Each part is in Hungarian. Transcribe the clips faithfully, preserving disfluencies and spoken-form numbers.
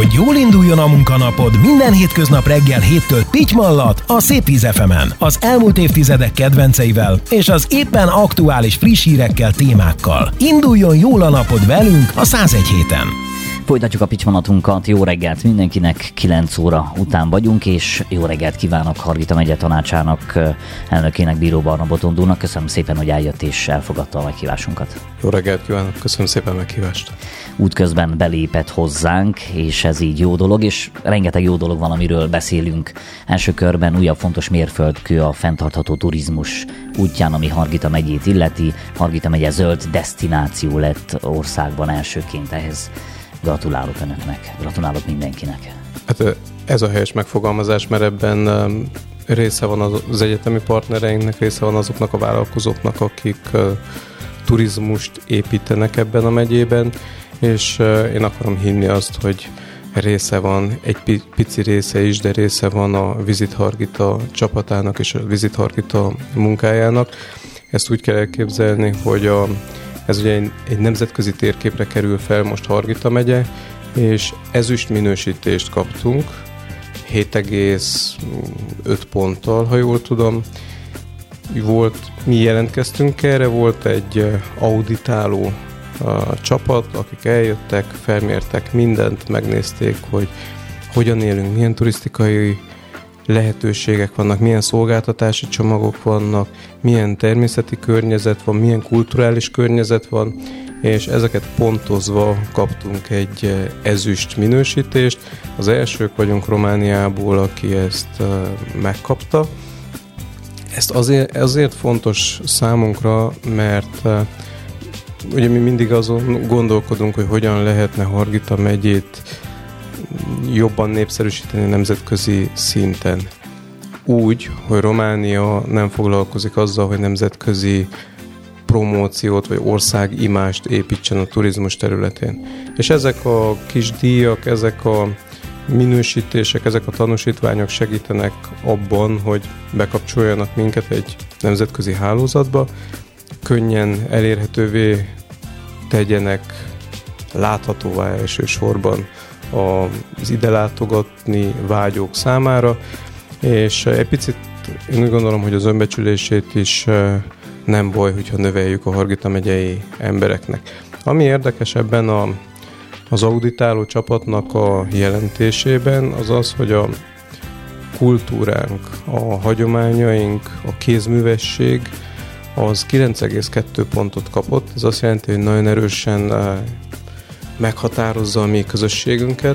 Hogy jól induljon a munkanapod, minden hétköznap reggel héttől Pitymallat a Szép Íz ef emen, az elmúlt évtizedek kedvenceivel és az éppen aktuális friss hírekkel, témákkal. Induljon jól a napod velünk a száz egy héten. Folytatjuk a Pitymallatunkat, jó reggelt mindenkinek, kilenc óra után vagyunk, és jó reggelt kívánok Hargita megye tanácsának elnökének, Bíró Barna Botondúrnak. Köszönöm szépen, hogy eljött és elfogadta a meghívásunkat. Jó reggelt kívánok, köszönöm szépen a meghívást. Útközben belépett hozzánk, és ez így jó dolog, és rengeteg jó dolog van, amiről beszélünk. Első körben újabb fontos mérföldkő a fenntartható turizmus útján, ami Hargita megyét illeti. Hargita megye zöld desztináció lett országban elsőként. Ehhez gratulálok önöknek, gratulálok mindenkinek. Hát ez a helyes megfogalmazás, mert ebben része van az egyetemi partnereinknek, része van azoknak a vállalkozóknak, akik turizmust építenek ebben a megyében, és én akarom hinni azt, hogy része van, egy pici része is, de része van a Visit Hargita csapatának és a Visit Hargita munkájának. Ezt úgy kell elképzelni, hogy a Ez ugye egy, egy nemzetközi térképre kerül fel most Hargita megye, és ezüst minősítést kaptunk, hét egész öt ponttal, ha jól tudom. Volt, mi jelentkeztünk erre, volt egy auditáló a csapat, akik eljöttek, felmértek mindent, megnézték, hogy hogyan élünk, milyen turisztikai lehetőségek vannak, milyen szolgáltatási csomagok vannak, milyen természeti környezet van, milyen kulturális környezet van, és ezeket pontozva kaptunk egy ezüst minősítést. Az elsők vagyunk Romániából, aki ezt megkapta. Ezt azért, azért fontos számunkra, mert ugye mi mindig azon gondolkodunk, hogy hogyan lehetne Hargita megyét jobban népszerűsíteni nemzetközi szinten. Úgy, hogy Románia nem foglalkozik azzal, hogy nemzetközi promóciót vagy országimást építsen a turizmus területén. És ezek a kis díjak, ezek a minősítések, ezek a tanúsítványok segítenek abban, hogy bekapcsoljanak minket egy nemzetközi hálózatba, könnyen elérhetővé tegyenek, láthatóvá elsősorban az ide látogatni vágyók számára, és egy picit én úgy gondolom, hogy az önbecsülését is nem baj, hogyha növeljük a Hargita megyei embereknek. Ami érdekes ebben a, az auditáló csapatnak a jelentésében, az az, hogy a kultúránk, a hagyományaink, a kézművesség az kilenc egész kettő pontot kapott. Ez azt jelenti, hogy nagyon erősen meghatározza a mi közösségünket,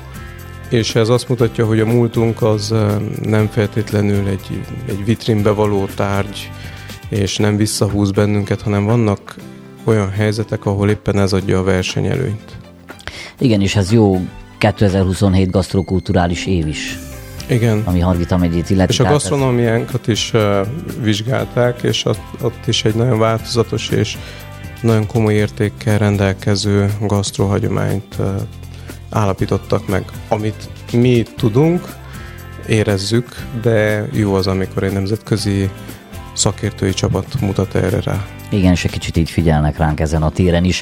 és ez azt mutatja, hogy a múltunk az nem feltétlenül egy, egy vitrínbe való tárgy, és nem visszahúz bennünket, hanem vannak olyan helyzetek, ahol éppen ez adja a versenyelőnyt. Igen, és ez jó kétezer-huszonhét gasztrokulturális év is. Igen. Ami Hargita megyét illeti. És a gasztronómiánkat is uh, vizsgálták, és ott, ott is egy nagyon változatos és nagyon komoly értékkel rendelkező gasztrohagyományt uh, állapítottak meg. Amit mi tudunk, érezzük, de jó az, amikor egy nemzetközi szakértői csapat mutat erre rá. Igen, és egy kicsit így figyelnek ránk ezen a téren is.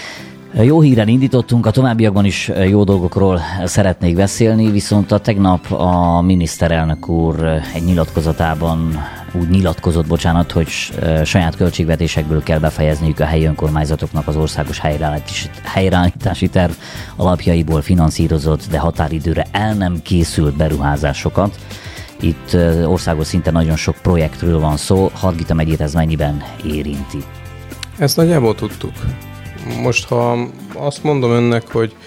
Jó híren indítottunk, a továbbiakban is jó dolgokról szeretnék beszélni, viszont a tegnap a miniszterelnök úr egy nyilatkozatában úgy nyilatkozott, bocsánat, hogy saját költségvetésekből kell befejezniük a helyi önkormányzatoknak az országos helyreállítási, helyreállítási terv alapjaiból finanszírozott, de határidőre el nem készült beruházásokat. Itt országos szinten nagyon sok projektről van szó. Hargita megyét ez mennyiben érinti? Ezt nagyjából tudtuk. Most, ha azt mondom önnek, hogy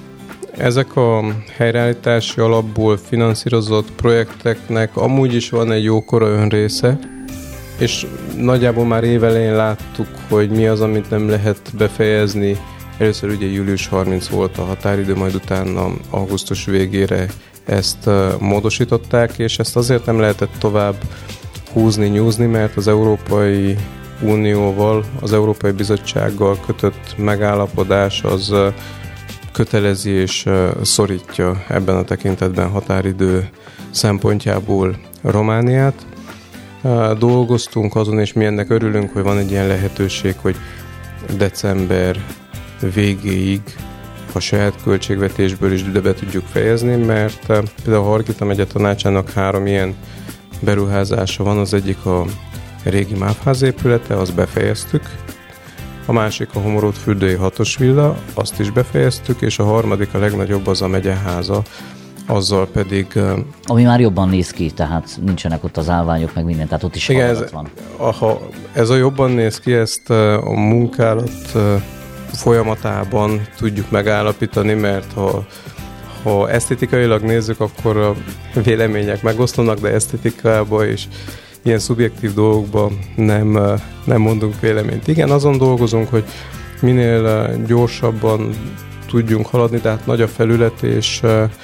ezek a helyreállítási alapból finanszírozott projekteknek amúgy is van egy jókora önrésze, és nagyjából már évelején láttuk, hogy mi az, amit nem lehet befejezni. Először ugye július harmincadika volt a határidő, majd utána augusztus végére ezt módosították, és ezt azért nem lehetett tovább húzni, nyúzni, mert az Európai Unióval, az Európai Bizottsággal kötött megállapodás az kötelezi és szorítja ebben a tekintetben határidő szempontjából Romániát. Dolgoztunk azon, és mi ennek örülünk, hogy van egy ilyen lehetőség, hogy december végéig a saját költségvetésből is ide be tudjuk fejezni, mert például a Hargita megye tanácsának három ilyen beruházása van, az egyik a régi MÁV-ház épülete, azt befejeztük, a másik a Homoród-fürdői hatos villa, azt is befejeztük, és a harmadik, a legnagyobb, az a megyeháza, azzal pedig... Ami már jobban néz ki, tehát nincsenek ott az állványok, meg minden, tehát ott is igen, ez, van. Aha, ez a jobban néz ki, ezt a munkálat folyamatában tudjuk megállapítani, mert ha, ha esztétikailag nézzük, akkor a vélemények megoszlanak, de esztétikában is ilyen szubjektív dolgokban nem, nem mondunk véleményt. Igen, azon dolgozunk, hogy minél gyorsabban tudjunk haladni, tehát nagy a felület, és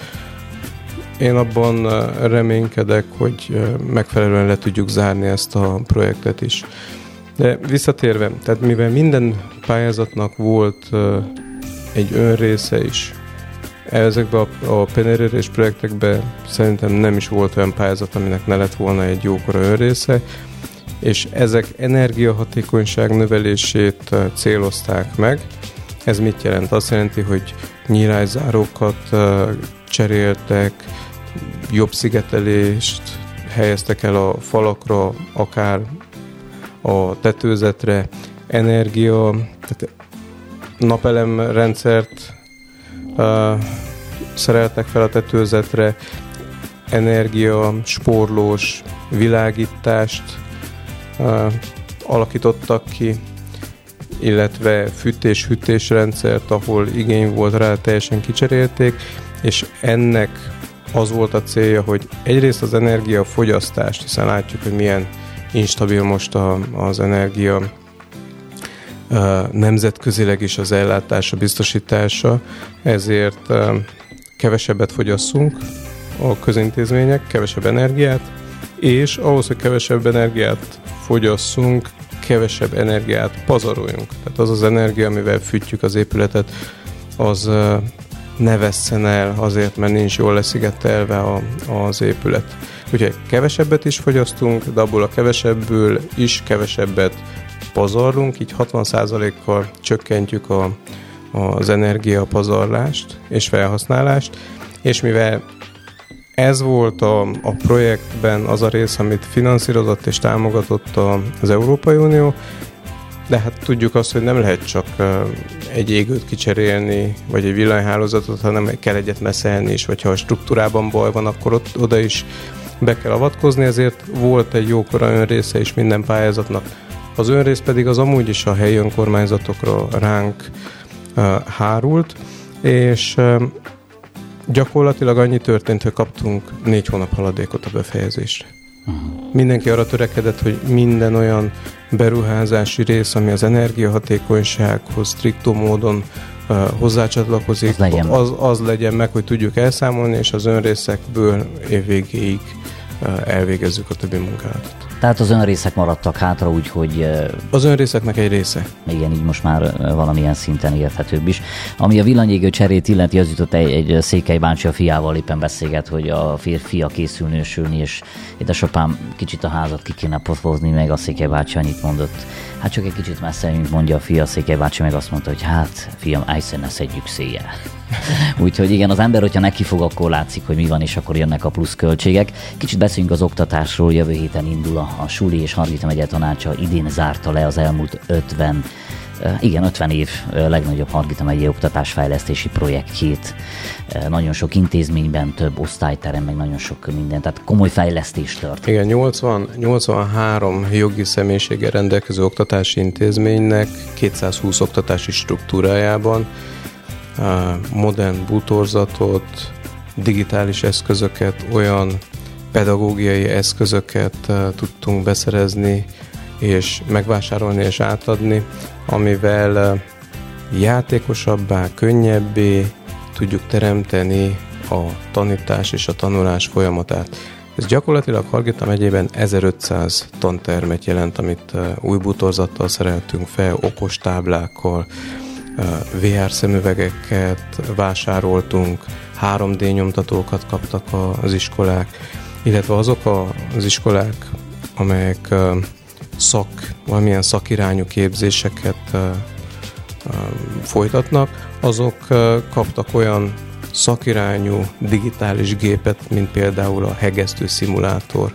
én abban reménykedek, hogy megfelelően le tudjuk zárni ezt a projektet is. De visszatérve, tehát mivel minden pályázatnak volt egy önrésze is, ezekben a, a penérérés projektekben szerintem nem is volt olyan pályázat, aminek ne lett volna egy jókora önrésze, és ezek energiahatékonyság növelését célozták meg. Ez mit jelent? Azt jelenti, hogy nyílászárókat cseréltek, jobb szigetelést helyeztek el a falakra, akár a tetőzetre, energia, tehát napelemrendszert uh, szereltek fel a tetőzetre, energia, spórlós világítást uh, alakítottak ki, illetve fűtés-hűtésrendszert, ahol igény volt rá, teljesen kicserélték, és ennek az volt a célja, hogy egyrészt az energiafogyasztást, hiszen látjuk, hogy milyen instabil most a, az energia uh, nemzetközileg is az ellátása, biztosítása, ezért uh, kevesebbet fogyasszunk a közintézmények, kevesebb energiát, és ahhoz, hogy kevesebb energiát fogyasszunk, kevesebb energiát pazaroljunk. Tehát az az energia, amivel fűtjük az épületet, az uh, ne vesszen el azért, mert nincs jól leszigetelve a, az épület. Úgyhogy kevesebbet is fogyasztunk, de abból a kevesebből is kevesebbet pazarlunk, így hatvan százalékkal csökkentjük a, az energiapazarlást és felhasználást, és mivel ez volt a, a projektben az a rész, amit finanszírozott és támogatott a, az Európai Unió, de hát tudjuk azt, hogy nem lehet csak egy égőt kicserélni, vagy egy villanyhálózatot, hanem kell egyet messzelni is, vagy ha a struktúrában baj van, akkor ott, oda is be kell avatkozni, ezért volt egy jókora önrésze is minden pályázatnak. Az önrész pedig az amúgy is a helyi önkormányzatokra ránk uh, hárult, és uh, gyakorlatilag annyi történt, hogy kaptunk négy hónap haladékot a befejezésre. Uh-huh. Mindenki arra törekedett, hogy minden olyan beruházási rész, ami az energiahatékonysághoz striktó módon uh, hozzácsatlakozik, az legyen. Az, az legyen meg, hogy tudjuk elszámolni, és az önrészekből évvégéig uh, elvégezzük a többi munkálatot. Tehát az önrészek maradtak hátra, úgyhogy... Az önrészeknek egy része. Igen, így most már valamilyen szinten érthetőbb is. Ami a villanyégő cserét illeti, az jutott egy, egy Székely bácsi a fiával éppen beszélget, hogy a férfia készül nősülni, és édesapám kicsit a házat ki kéne pofozni, meg a Székely bácsi annyit mondott. Hát csak egy kicsit messze, mint mondja a fia, a Székely bácsi meg azt mondta, hogy hát, fiam, egyszer ne szedjük széjjel. Úgyhogy igen, az ember, hogyha neki fog, akkor látszik, hogy mi van, és akkor jönnek a plusz költségek. Kicsit beszéljünk az oktatásról, jövő héten indul a, a Suli és Hargita megye tanácsa, idén zárta le az elmúlt ötven, igen, ötven év legnagyobb Hargita megyei oktatásfejlesztési projektjét. Nagyon sok intézményben, több osztályterem, meg nagyon sok minden, tehát komoly fejlesztés történt. Igen, nyolcvan, nyolcvanhárom jogi személyiséggel rendelkező oktatási intézménynek kétszázhúsz oktatási struktúrájában modern bútorzatot, digitális eszközöket, olyan pedagógiai eszközöket tudtunk beszerezni és megvásárolni és átadni, amivel játékosabbá, könnyebbé tudjuk teremteni a tanítás és a tanulás folyamatát. Ez gyakorlatilag Hargita megyében ezerötszáz tantermet jelent, amit új bútorzattal szereltünk fel, okostáblákkal, vé er szemüvegeket vásároltunk, három dé nyomtatókat kaptak az iskolák, illetve azok az iskolák, amelyek szak, valamilyen szakirányú képzéseket folytatnak, azok kaptak olyan szakirányú digitális gépet, mint például a hegesztő szimulátor.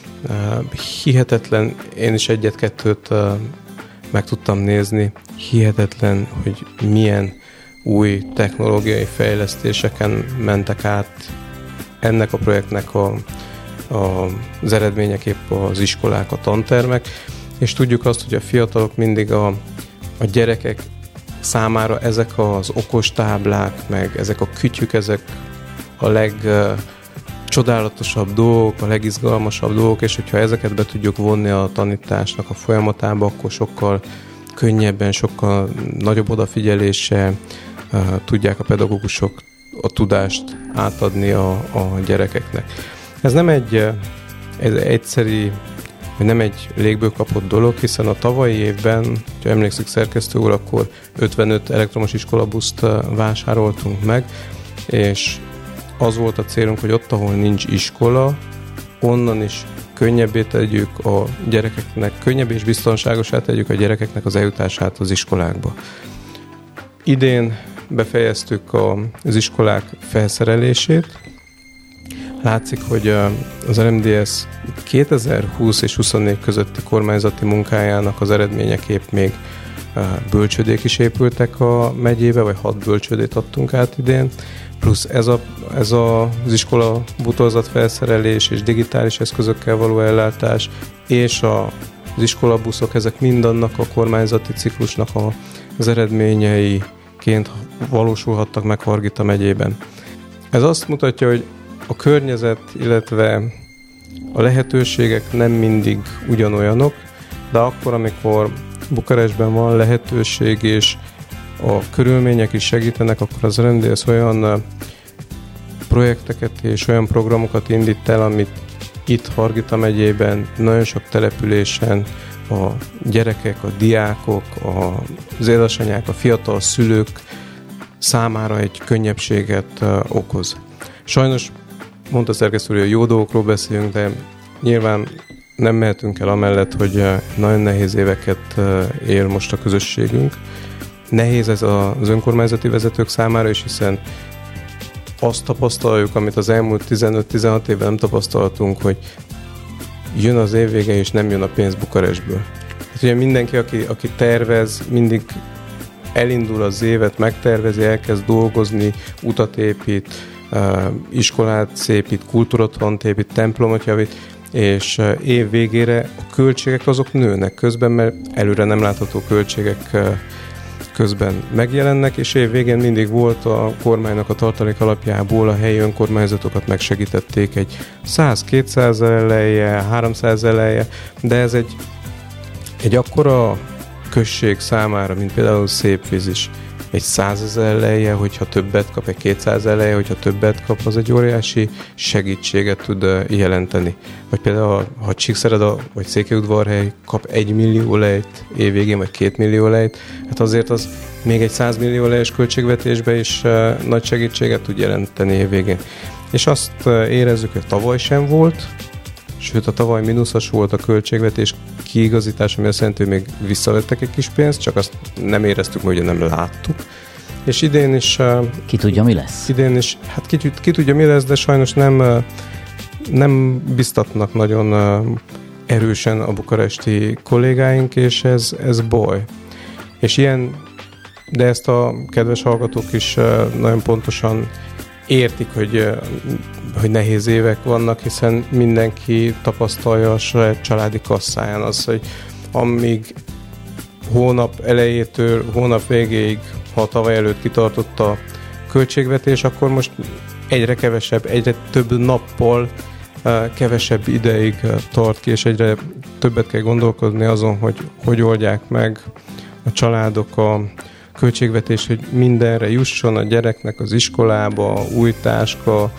Hihetetlen, én is egyet-kettőt meg tudtam nézni, hihetetlen, hogy milyen új technológiai fejlesztéseken mentek át ennek a projektnek a, a, az eredményeképp az iskolák, a tantermek, és tudjuk azt, hogy a fiatalok mindig a, a gyerekek számára ezek az okos táblák, meg ezek a kütyük, ezek a legcsodálatosabb dolgok, a legizgalmasabb dolgok, és hogyha ezeket be tudjuk vonni a tanításnak a folyamatába, akkor sokkal könnyebben, sokkal nagyobb odafigyeléssel uh, tudják a pedagógusok a tudást átadni a, a gyerekeknek. Ez nem egy, egy egyszeri, vagy nem egy légből kapott dolog, hiszen a tavalyi évben, ha emlékszik szerkesztő úr, akkor ötvenöt elektromos iskolabuszt vásároltunk meg, és az volt a célunk, hogy ott, ahol nincs iskola, onnan is könnyebbé tegyük a gyerekeknek, könnyebb és biztonságosá tegyük a gyerekeknek az eljutását az iskolákba. Idén befejeztük a, az iskolák felszerelését. Látszik, hogy az er em dé es kétezer-húsz és huszonnégy közötti kormányzati munkájának az eredményeképp még bölcsődék is épültek a megyébe, vagy hat bölcsődét adtunk át idén, plusz ez, a, ez a, az iskola bútorzat felszerelés és digitális eszközökkel való ellátás, és a, az iskolabuszok, ezek mindannak a kormányzati ciklusnak a, az eredményeiként valósulhattak meg Hargita megyében. Ez azt mutatja, hogy a környezet, illetve a lehetőségek nem mindig ugyanolyanok, de akkor, amikor Bukarestben van lehetőség, és a körülmények is segítenek, akkor az er em dé es olyan projekteket és olyan programokat indít el, amit itt Hargita megyében, nagyon sok településen a gyerekek, a diákok, az édesanyák, a fiatal szülők számára egy könnyebbséget okoz. Sajnos mondta szerkesztő, hogy a jó dolgokról beszélünk, de nyilván nem mehetünk el amellett, hogy nagyon nehéz éveket él most a közösségünk. Nehéz ez az önkormányzati vezetők számára is, hiszen azt tapasztaljuk, amit az elmúlt tizenöt-tizenhat évben nem tapasztaltunk, hogy jön az év vége, és nem jön a pénz Bukarestből. Hát ugye mindenki, aki, aki tervez, mindig elindul az évet, megtervezi, elkezd dolgozni, utat épít, iskolát szépít, kultúrotthont épít, templomot javít, és év végére a költségek azok nőnek közben, mert előre nem látható költségek közben megjelennek, és év végén mindig volt a kormánynak a tartalék alapjából a helyi önkormányzatokat megsegítették egy száz-kétszáz eleje, háromszáz eleje, de ez egy, egy akkora község számára, mint például Szépvíz is. Egy százezer eleje, hogyha többet kap, egy kétszáz eleje, hogyha többet kap, az egy óriási segítséget tud jelenteni. Vagy például, ha Csíkszereda vagy Székelyudvarhely kap egy millió lejt évvégén, vagy két millió lejt, hát azért az még egy száz millió lejes költségvetésbe is nagy segítséget tud jelenteni évvégén. És azt érezzük, hogy tavaly sem volt, sőt a tavaly mínuszos volt a költségvetés kiigazítás, ami azt jelenti, hogy még visszavettek egy kis pénzt, csak azt nem éreztük, mert ugye nem láttuk. És idén is... Ki tudja, mi lesz? Idén is, hát ki, ki tudja, mi lesz, de sajnos nem, nem biztatnak nagyon erősen a bukaresti kollégáink, és ez, ez baj. És ilyen, de ezt a kedves hallgatók is nagyon pontosan értik, hogy, hogy nehéz évek vannak, hiszen mindenki tapasztalja a saját családi kasszáján az, hogy amíg hónap elejétől hónap végéig, ha tavaly előtt kitartott a költségvetés, akkor most egyre kevesebb, egyre több nappal kevesebb ideig tart ki, és egyre többet kell gondolkodni azon, hogy hogy oldják meg a családok a költségvetés, hogy mindenre jusson a gyereknek az iskolába, új táska,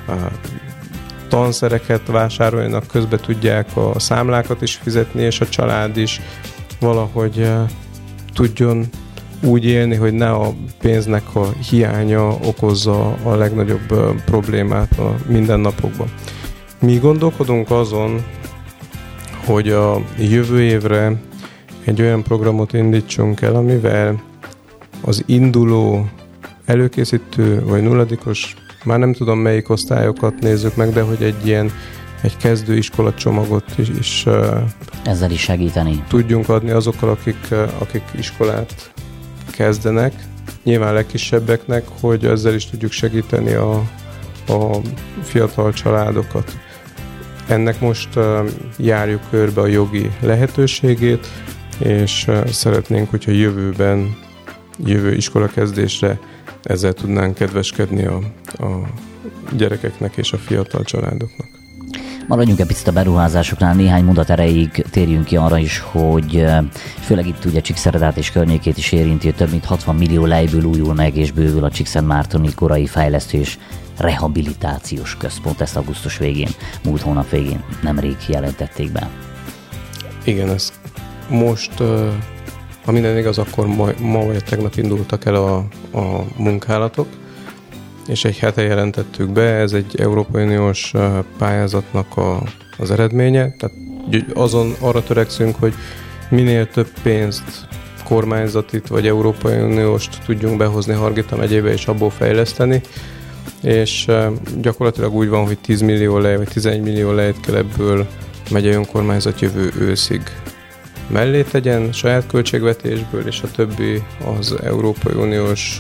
tanszereket vásároljanak, közben tudják a számlákat is fizetni, és a család is valahogy tudjon úgy élni, hogy ne a pénznek a hiánya okozza a legnagyobb problémát a mindennapokban. Mi gondolkodunk azon, hogy a jövő évre egy olyan programot indítsunk el, amivel az induló, előkészítő vagy nulladikos, már nem tudom melyik osztályokat nézzük meg, de hogy egy ilyen egy kezdőiskola csomagot is, is ezzel is segíteni. Tudjunk adni azokkal, akik, akik iskolát kezdenek, nyilván legkisebbeknek, hogy ezzel is tudjuk segíteni a, a fiatal családokat. Ennek most uh, járjuk körbe a jogi lehetőségét, és uh, szeretnénk, hogyha jövőben, jövő iskolakezdésre ezzel tudnánk kedveskedni a, a gyerekeknek és a fiatal családoknak. Maradjunk egy picit a beruházásoknál, néhány mondat erejéig térjünk ki arra is, hogy főleg itt ugye Csíkszeredát és környékét is érinti, hogy több mint hatvan millió lejből újul meg és bővül a Csíkszentmártoni Korai Fejlesztő és Rehabilitációs Központ. Ezt augusztus végén, múlt hónap végén nemrég jelentették be. Igen, ez most, ha minden igaz, akkor ma, ma vagy tegnap indultak el a, a munkálatok, és egy hete jelentettük be, ez egy Európai Uniós pályázatnak a, az eredménye, tehát azon arra törekszünk, hogy minél több pénzt, kormányzatit vagy Európai Unióst tudjunk behozni Hargita megyébe és abból fejleszteni, és gyakorlatilag úgy van, hogy tíz millió lej, vagy tizenegy millió lejt kell ebből a megyei önkormányzat jövő őszig mellé tegyen saját költségvetésből, és a többi az Európai Uniós,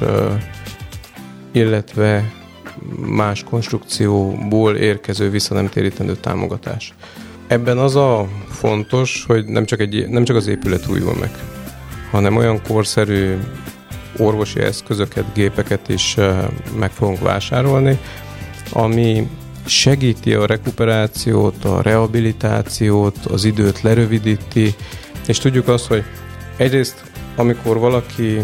illetve más konstrukcióból érkező visszanemtérítendő támogatás. Ebben az a fontos, hogy nem csak, egy, nem csak az épület újul meg, hanem olyan korszerű orvosi eszközöket, gépeket is meg fogunk vásárolni, ami segíti a rekuperációt, a rehabilitációt, az időt lerövidíti, és tudjuk azt, hogy egyrészt, amikor valaki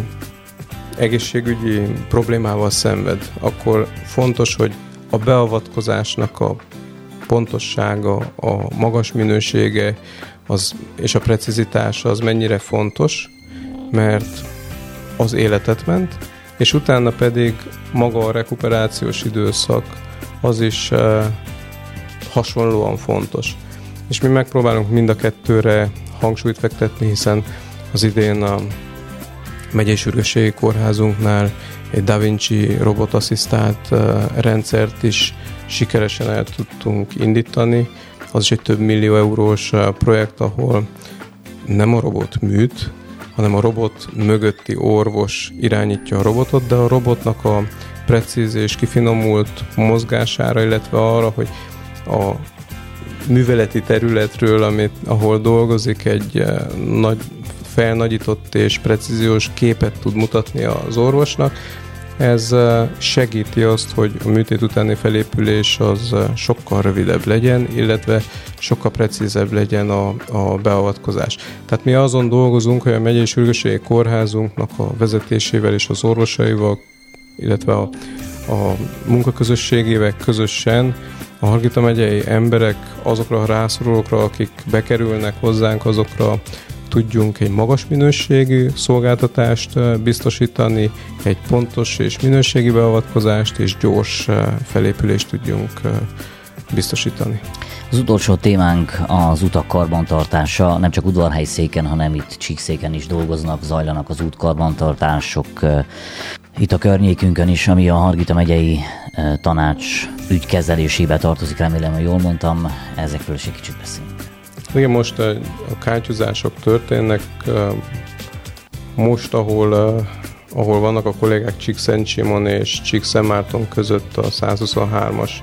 egészségügyi problémával szenved, akkor fontos, hogy a beavatkozásnak a pontossága, a magas minősége az, és a precizitása az mennyire fontos, mert az életet ment, és utána pedig maga a rekuperációs időszak az is uh, hasonlóan fontos. És mi megpróbálunk mind a kettőre hangsúlyt fektetni, hiszen az idén a megyei sürgősségi kórházunknál egy Da Vinci robotasszisztált uh, rendszert is sikeresen el tudtunk indítani. Az is egy több millió eurós uh, projekt, ahol nem a robot műt, hanem a robot mögötti orvos irányítja a robotot, de a robotnak a precíz és kifinomult mozgására, illetve arra, hogy a műveleti területről, amit, ahol dolgozik, egy nagy, felnagyított és precíziós képet tud mutatni az orvosnak. Ez segíti azt, hogy a műtét utáni felépülés az sokkal rövidebb legyen, illetve sokkal precízebb legyen a, a beavatkozás. Tehát mi azon dolgozunk, hogy a megyei sürgősségi kórházunknak a vezetésével és az orvosaival, illetve a, a munkaközösségével közösen a Hargita megyei emberek azokra a rászorulókra, akik bekerülnek hozzánk, azokra tudjunk egy magas minőségű szolgáltatást biztosítani, egy pontos és minőségi beavatkozást és gyors felépülést tudjunk biztosítani. Az utolsó témánk az utak karbantartása. Nem csak Udvarhelyszéken, hanem itt Csíkszéken is dolgoznak, zajlanak az útkarbantartások. Itt a környékünkön is, ami a Hargita megyei tanács ügykezelésébe tartozik, remélem, hogy jól mondtam, ezekről is egy kicsit beszélünk. Igen, most a kátyúzások történnek. Most, ahol, ahol vannak a kollégák Csíkszentsimon és Csíkszentmárton között a százhuszonhármas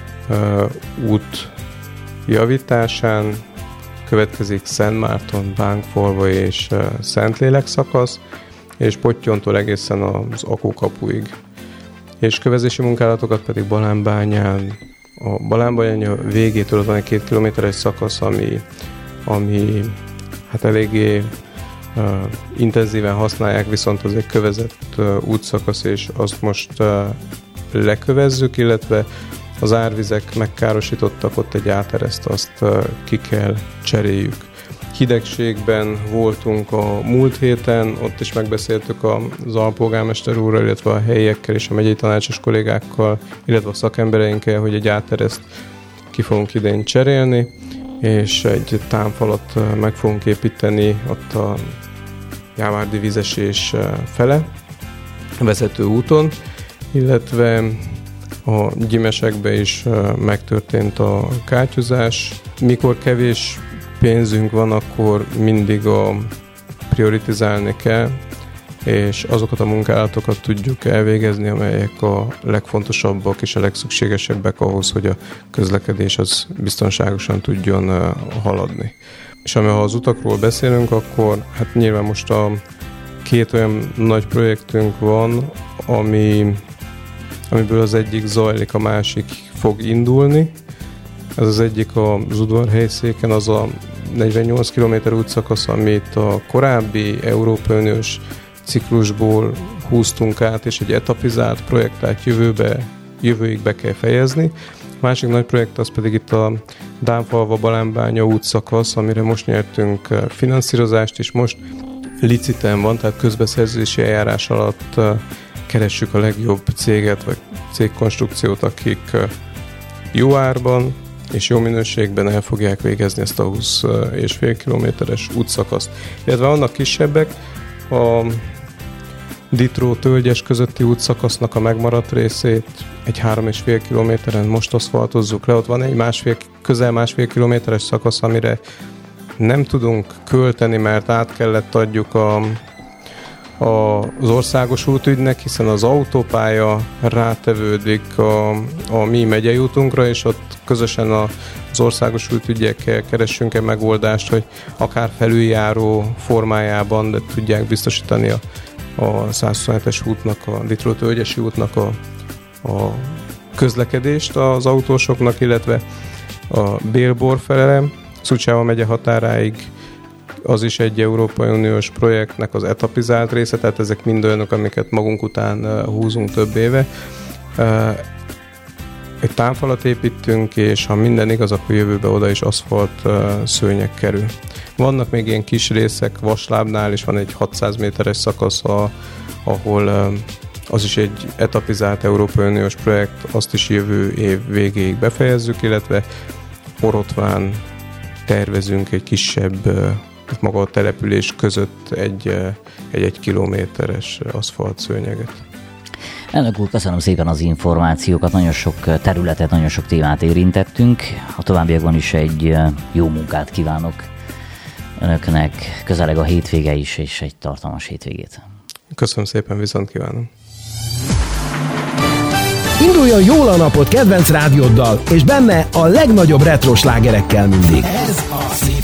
út javításán, következik Szentmárton, Bánkfalva és Szentlélek szakasz, és Pottyontól egészen az Akókapuig. És kövezési munkálatokat pedig Balánbányán, a Balánbánya végétől van egy két kilométeres szakasz, ami, ami hát eléggé uh, intenzíven használják, viszont az egy kövezett uh, útszakasz, és azt most uh, lekövezzük, illetve az árvizek megkárosítottak, ott egy átereszt, azt uh, ki kell cseréljük. Hidegségben voltunk a múlt héten, ott is megbeszéltük az alpolgármester úrral, illetve a helyiekkel és a megyei tanácsos kollégákkal, illetve a szakembereinkkel, hogy egy átereszt ki fogunk idén cserélni, és egy támfalat meg fogunk építeni ott a Jávárdi vízesés fele, vezető úton, illetve a Gyimesekben is megtörtént a kátyúzás. Mikor kevés pénzünk van, akkor mindig a prioritizálni kell, és azokat a munkálatokat tudjuk elvégezni, amelyek a legfontosabbak és a legszükségesebbek ahhoz, hogy a közlekedés az biztonságosan tudjon haladni. És ami ha az utakról beszélünk, akkor hát nyilván most a két olyan nagy projektünk van, ami, amiből az egyik zajlik, a másik fog indulni. Ez az egyik az udvarhelyszéken, az a negyvennyolc kilométer útszakasz, amit a korábbi Európai Uniós ciklusból húztunk át, és egy etapizált projektát jövőbe, jövőig be kell fejezni. A másik nagy projekt az pedig itt a Dámfalva-Balánbánya útszakasz, amire most nyertünk finanszírozást, és most liciten van, tehát közbeszerzési eljárás alatt keressük a legjobb céget, vagy cégkonstrukciót, akik jó árban és jó minőségben el fogják végezni ezt a húsz és fél kilométeres útszakaszt. Illetve vannak kisebbek, a Ditró-Tölgyes közötti útszakasznak a megmaradt részét egy három és fél kilométeren most aszfaltozzuk le. Ott van egy másfél, közel másfél kilométeres szakasz, amire nem tudunk költeni, mert át kellett adjuk a, a, az országos útügynek, hiszen az autópálya rátevődik a, a mi megyei útunkra, és ott közösen az országos útügyekkel keressünk egy megoldást, hogy akár felüljáró formájában, de tudják biztosítani a, a százhuszonhetes útnak, a Ditró-Tölgyesi útnak a, a közlekedést az autósoknak, illetve a Bélbor felele, Szucsáva megye határáig, az is egy Európai Uniós projektnek az etapizált része, tehát ezek mind olyanok, amiket magunk után húzunk több éve. Egy támfalat építünk, és ha minden igaz, akkor jövőben oda is aszfalt szőnyeg kerül. Vannak még ilyen kis részek, Vaslábnál is van egy hatszáz méteres szakasz, ahol az is egy etapizált Európai Uniós projekt, azt is jövő év végéig befejezzük, illetve Orotván tervezünk egy kisebb, maga a település között egy egy, egy kilométeres aszfaltszőnyeget. Elnök úr, köszönöm szépen az információkat, nagyon sok területet, nagyon sok témát érintettünk. A továbbiakban is egy jó munkát kívánok önöknek, közeleg a hétvége is, és egy tartalmas hétvégét. Köszönöm szépen, viszont kívánom. Induljon jól a napot kedvenc rádióddal, és benne a legnagyobb retro slágerekkel mindig. Ez a